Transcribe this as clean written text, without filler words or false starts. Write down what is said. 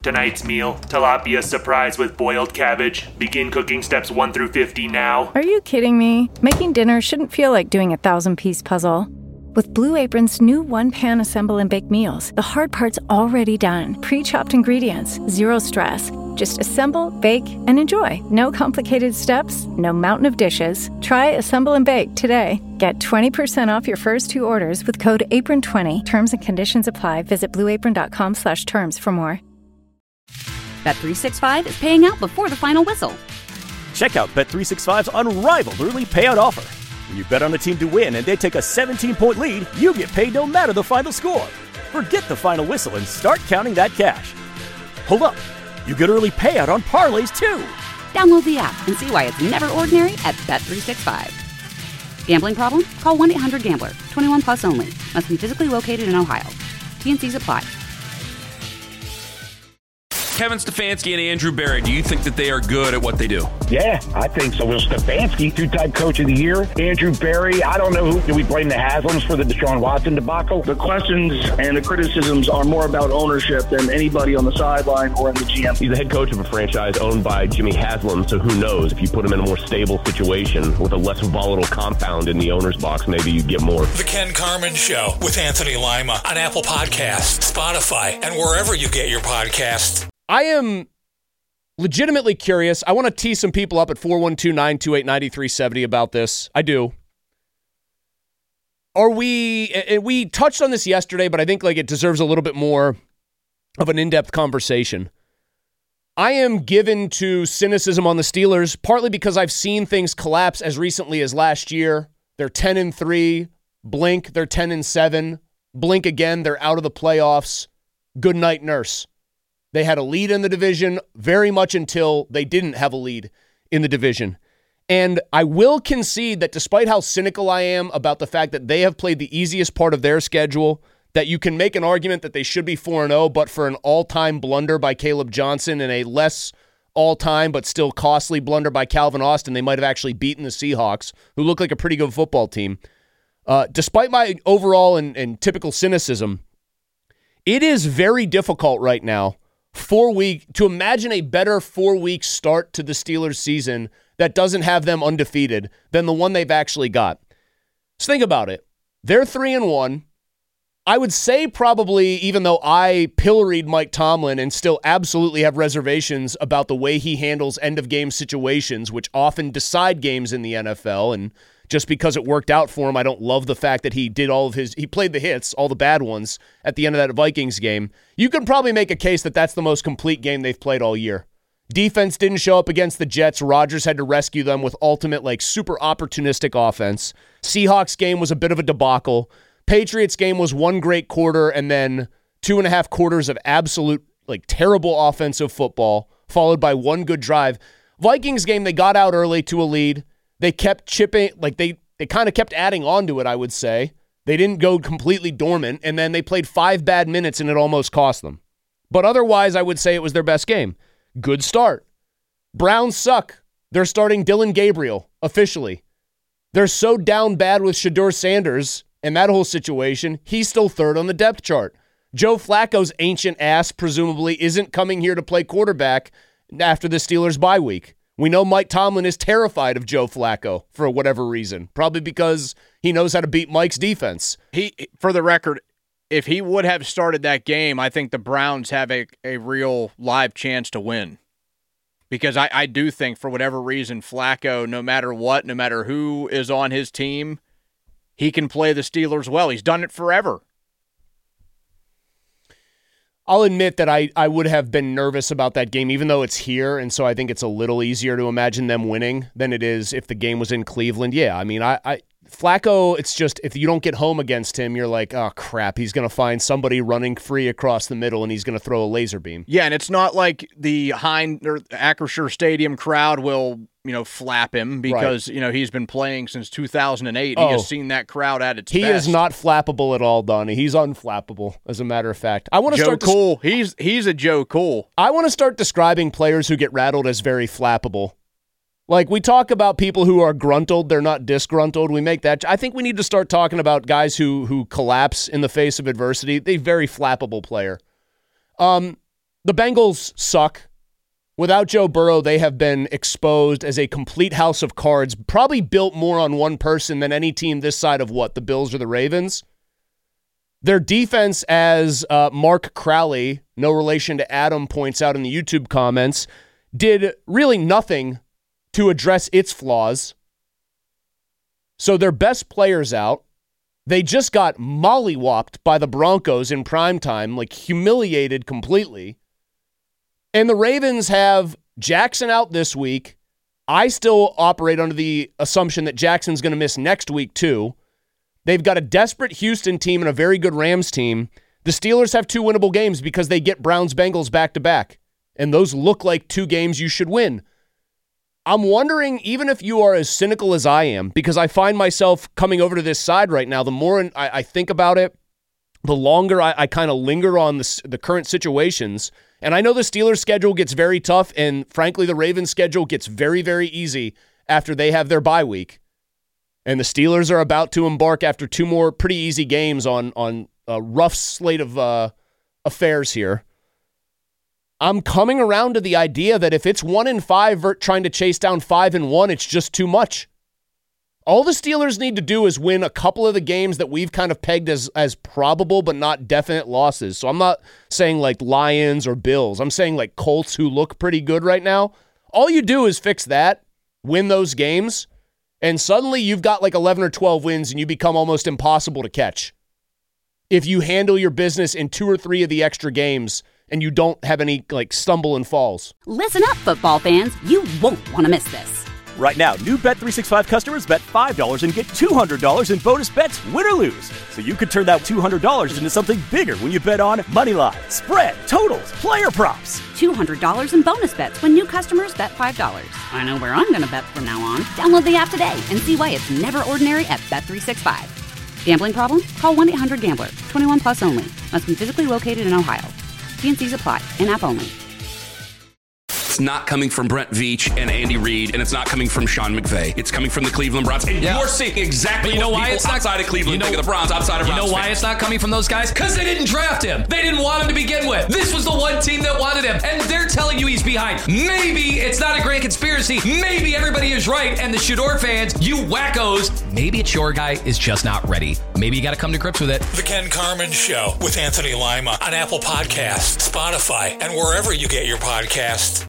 Tonight's meal, tilapia surprise with boiled cabbage. Begin cooking steps 1 through 50 now. Are you kidding me? Making dinner shouldn't feel like doing a 1,000-piece puzzle. With Blue Apron's new one-pan assemble and bake meals, the hard part's already done. Pre-chopped ingredients, zero stress. Just assemble, bake, and enjoy. No complicated steps, no mountain of dishes. Try Assemble and Bake today. Get 20% off your first 2 orders with code APRON20. Terms and conditions apply. Visit blueapron.com/terms for more. Bet365 is paying out before the final whistle. Check out Bet365's unrivaled early payout offer. When you bet on a team to win and they take a 17-point lead, you get paid no matter the final score. Forget the final whistle and start counting that cash. Hold up. You get early payout on parlays, too. Download the app and see why it's never ordinary at Bet365. Gambling problem? Call 1-800-GAMBLER. 21 plus only. Must be physically located in Ohio. T&Cs apply. Kevin Stefanski and Andrew Berry, do you think that they are good at what they do? Yeah, I think so. Well, Stefanski, 2-time coach of the year. Andrew Berry, I don't know who. Do we blame the Haslams for the Deshaun Watson debacle? The questions and the criticisms are more about ownership than anybody on the sideline or in the GM. He's the head coach of a franchise owned by Jimmy Haslam, so who knows? If you put him in a more stable situation with a less volatile compound in the owner's box, maybe you'd get more. The Ken Carman Show with Anthony Lima on Apple Podcasts, Spotify, and wherever you get your podcasts. I am legitimately curious. I want to tee some people up at 412-928-9370 about this. I do. We touched on this yesterday, but I think it deserves a little bit more of an in-depth conversation. I am given to cynicism on the Steelers, partly because I've seen things collapse as recently as last year. They're 10-3. Blink, they're 10-7. Blink again, they're out of the playoffs. Good night, nurse. They had a lead in the division very much until they didn't have a lead in the division. And I will concede that despite how cynical I am about the fact that they have played the easiest part of their schedule, that you can make an argument that they should be 4-0, but for an all-time blunder by Caleb Johnson and a less all-time but still costly blunder by Calvin Austin, they might have actually beaten the Seahawks, who look like a pretty good football team. Despite my overall and typical cynicism, it is very difficult right now to imagine a better 4-week start to the Steelers season that doesn't have them undefeated than the one they've actually got. So think about it. They're 3-1. I would say probably, even though I pilloried Mike Tomlin and still absolutely have reservations about the way he handles end-of-game situations, which often decide games in the NFL, and just because it worked out for him, I don't love the fact that he played the hits, all the bad ones, at the end of that Vikings game. You can probably make a case that that's the most complete game they've played all year. Defense didn't show up against the Jets. Rodgers had to rescue them with ultimate, super opportunistic offense. Seahawks game was a bit of a debacle. Patriots game was one great quarter and then 2.5 quarters of absolute, terrible offensive football, followed by one good drive. Vikings game, they got out early to a lead. They kept chipping, they kind of kept adding on to it, I would say. They didn't go completely dormant, and then they played 5 bad minutes, and it almost cost them. But otherwise, I would say it was their best game. Good start. Browns suck. They're starting Dylan Gabriel, officially. They're so down bad with Shedeur Sanders and that whole situation, he's still third on the depth chart. Joe Flacco's ancient ass, presumably, isn't coming here to play quarterback after the Steelers' bye week. We know Mike Tomlin is terrified of Joe Flacco for whatever reason, probably because he knows how to beat Mike's defense. For the record, if he would have started that game, I think the Browns have a real live chance to win. Because I do think, for whatever reason, Flacco, no matter what, no matter who is on his team, he can play the Steelers well. He's done it forever. I'll admit that I would have been nervous about that game, even though it's here, and so I think it's a little easier to imagine them winning than it is if the game was in Cleveland. Yeah, I mean, Flacco, it's just, if you don't get home against him, you're like, oh, crap, he's going to find somebody running free across the middle, and he's going to throw a laser beam. Yeah, and it's not like the Acrisure Stadium crowd will, flap him because, right. He's been playing since 2008. He has seen that crowd at its best. He is not flappable at all, Donnie. He's unflappable, as a matter of fact. I want to Joe Cool. He's a Joe Cool. I want to start describing players who get rattled as very flappable. We talk about people who are gruntled, they're not disgruntled. We make that. I think we need to start talking about guys who collapse in the face of adversity. They're a very flappable player. the Bengals suck. Without Joe Burrow, they have been exposed as a complete house of cards, probably built more on one person than any team this side of the Bills or the Ravens. Their defense, as Mark Crowley, no relation to Adam, points out in the YouTube comments, did really nothing to address its flaws. So their best players out. They just got mollywopped by the Broncos in primetime, like humiliated completely. And the Ravens have Jackson out this week. I still operate under the assumption that Jackson's going to miss next week too. They've got a desperate Houston team and a very good Rams team. The Steelers have 2 winnable games because they get Browns-Bengals back-to-back. And those look like 2 games you should win. I'm wondering, even if you are as cynical as I am, because I find myself coming over to this side right now, the more I think about it, the longer I kind of linger on the current situations. And I know the Steelers' schedule gets very tough, and frankly, the Ravens' schedule gets very, very easy after they have their bye week. And the Steelers are about to embark after 2 more pretty easy games on a rough slate of affairs here. I'm coming around to the idea that if it's 1-5 trying to chase down 5-1, it's just too much. All the Steelers need to do is win a couple of the games that we've kind of pegged as probable but not definite losses. So I'm not saying like Lions or Bills. I'm saying like Colts, who look pretty good right now. All you do is fix that, win those games, and suddenly you've got like 11 or 12 wins and you become almost impossible to catch. If you handle your business in 2 or 3 of the extra games and you don't have any like stumble and falls. Listen up, football fans. You won't want to miss this. Right now, new Bet365 customers bet $5 and get $200 in bonus bets, win or lose. So you could turn that $200 into something bigger when you bet on Moneyline, spread, totals, player props. $200 in bonus bets when new customers bet $5. I know where I'm going to bet from now on. Download the app today and see why it's never ordinary at Bet365. Gambling problem? Call 1-800-GAMBLER. 21 plus only. Must be physically located in Ohio. T&Cs apply. In-app only. It's not coming from Brent Veach and Andy Reid, and it's not coming from Sean McVay. It's coming from the Cleveland Browns. And you're seeing exactly what people outside of Cleveland think of the Browns, outside of Browns. You know why it's not coming from those guys? Because they didn't draft him. They didn't want him to begin with. This was the one team that wanted him, and they're telling you he's behind. Maybe it's not a grand conspiracy. Maybe everybody is right, and the Shador fans, you wackos, maybe it's your guy is just not ready. Maybe you got to come to grips with it. The Ken Carman Show with Anthony Lima on Apple Podcasts, Spotify, and wherever you get your podcasts.